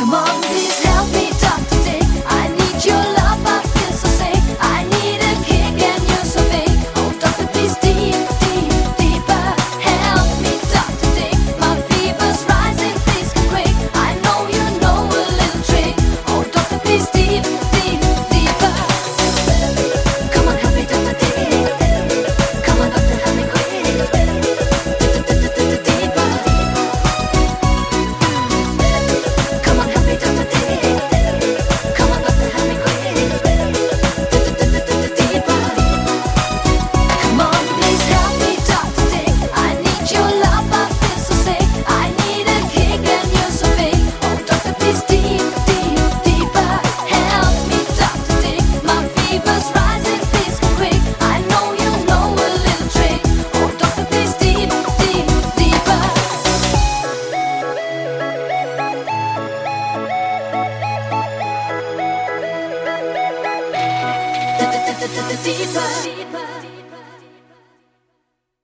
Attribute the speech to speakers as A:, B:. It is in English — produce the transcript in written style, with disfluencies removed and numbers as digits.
A: Come on, please help me, Dr. Dick. I need your love, I feel so sick. I need a kick and you're so big. Oh, doctor, please deep, deep, deeper. Help me, Dr. Dick. My fever's rising, please come quick. I know you know a little trick. Oh, doctor, please deep, deep, deeper. Come on, help me, Dr. Dick. Come on, doctor, help me quick. Deeper. Come on, help me, Dr. Dick. Come on, doctor, help me quick. Deeper. Come on, please help me, Dr. Dick. I need your love, I feel so sick. I need a kick and you're so big. Oh, doctor, please deep, deep, deeper. Help me, Dr. Dick. My fever's rising, please come quick. I know you know a little trick. Oh, doctor, please deep, deep, deeper. Deeper.